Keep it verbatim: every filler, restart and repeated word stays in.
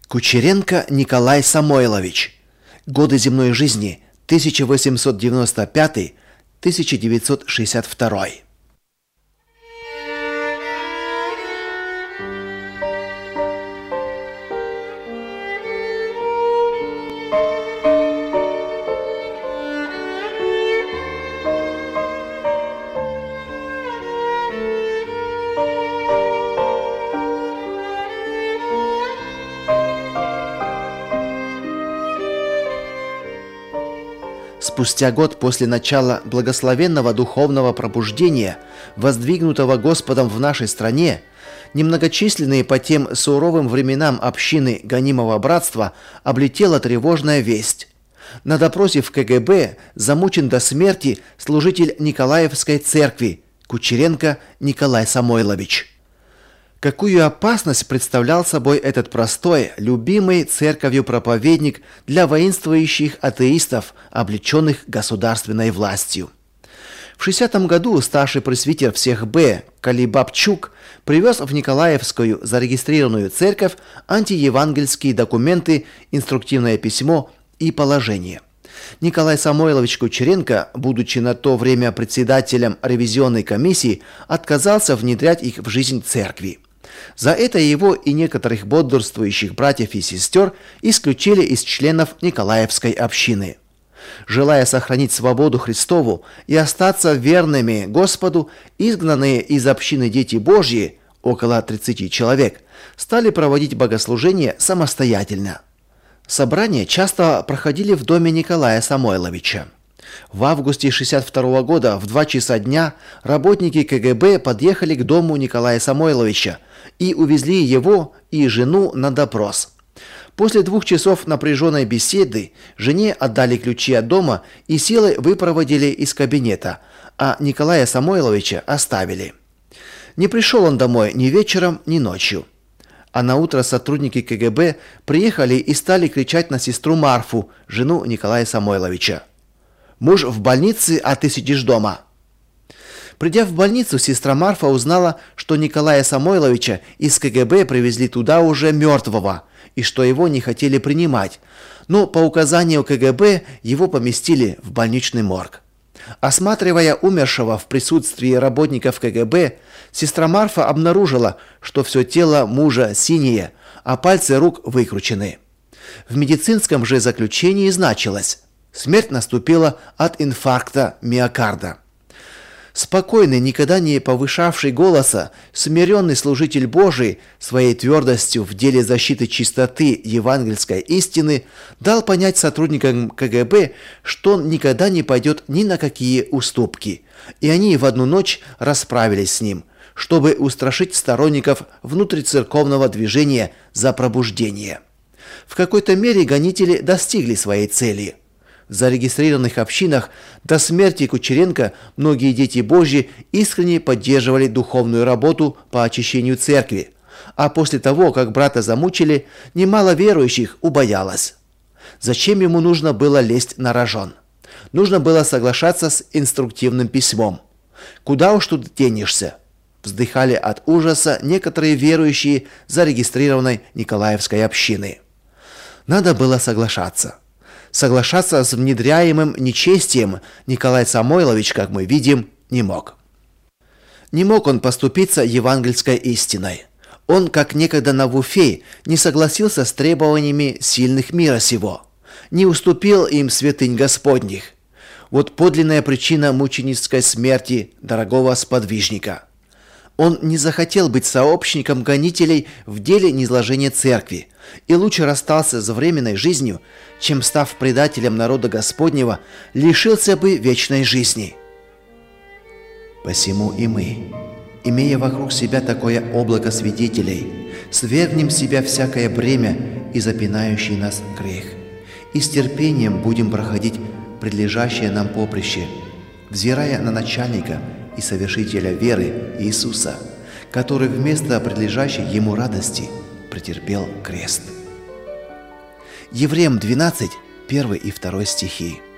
Кучеренко Николай Самойлович. Годы земной жизни тысяча восемьсот девяносто пятый — тысяча девятьсот шестьдесят второй. Спустя год после начала благословенного духовного пробуждения, воздвигнутого Господом в нашей стране, немногочисленные по тем суровым временам общины гонимого братства облетела тревожная весть. На допросе в ка гэ бэ замучен до смерти служитель Николаевской церкви Кучеренко Николай Самойлович. Какую опасность представлял собой этот простой, любимый церковью проповедник для воинствующих атеистов, облеченных государственной властью? В шестидесятом году старший пресвитер всех Б Калибабчук привез в Николаевскую зарегистрированную церковь антиевангельские документы, инструктивное письмо и положение. Николай Самойлович Кучеренко, будучи на то время председателем ревизионной комиссии, отказался внедрять их в жизнь церкви. За это его и некоторых бодрствующих братьев и сестер исключили из членов Николаевской общины. Желая сохранить свободу Христову и остаться верными Господу, изгнанные из общины дети Божьи, около тридцати человек, стали проводить богослужения самостоятельно. Собрания часто проходили в доме Николая Самойловича. В августе шестьдесят второго года в два часа дня работники ка гэ бэ подъехали к дому Николая Самойловича и увезли его и жену на допрос. После двух часов напряженной беседы жене отдали ключи от дома и силой выпроводили из кабинета, а Николая Самойловича оставили. Не пришел он домой ни вечером, ни ночью. А на утро сотрудники ка гэ бэ приехали и стали кричать на сестру Марфу, жену Николая Самойловича: «Муж в больнице, а ты сидишь дома». Придя в больницу, сестра Марфа узнала, что Николая Самойловича из ка гэ бэ привезли туда уже мертвого, и что его не хотели принимать, но по указанию ка гэ бэ его поместили в больничный морг. Осматривая умершего в присутствии работников ка гэ бэ, сестра Марфа обнаружила, что все тело мужа синее, а пальцы рук выкручены. В медицинском же заключении значилось: смерть наступила от инфаркта миокарда. Спокойный, никогда не повышавший голоса, смиренный служитель Божий своей твердостью в деле защиты чистоты евангельской истины дал понять сотрудникам ка гэ бэ, что он никогда не пойдет ни на какие уступки, и они в одну ночь расправились с ним, чтобы устрашить сторонников внутрицерковного движения за пробуждение. В какой-то мере гонители достигли своей цели. В зарегистрированных общинах до смерти Кучеренко многие дети Божьи искренне поддерживали духовную работу по очищению церкви, а после того, как брата замучили, немало верующих убоялось. Зачем ему нужно было лезть на рожон? Нужно было соглашаться с инструктивным письмом. Куда уж тут денешься? Вздыхали от ужаса некоторые верующие зарегистрированной Николаевской общины. Надо было соглашаться. Соглашаться с внедряемым нечестием Николай Самойлович, как мы видим, не мог. Не мог он поступиться евангельской истиной. Он, как некогда Навуфей, не согласился с требованиями сильных мира сего, не уступил им святынь Господних. Вот подлинная причина мученической смерти дорогого сподвижника. Он не захотел быть сообщником гонителей в деле низложения церкви и лучше расстался с временной жизнью, чем, став предателем народа Господнего, лишился бы вечной жизни. Посему и мы, имея вокруг себя такое облако свидетелей, свергнем с себя всякое бремя и запинающий нас грех, и с терпением будем проходить предлежащее нам поприще, взирая на начальника и совершителя веры Иисуса, который вместо предлежащей ему радости претерпел крест. Евреям двенадцать, первый и второй стихи.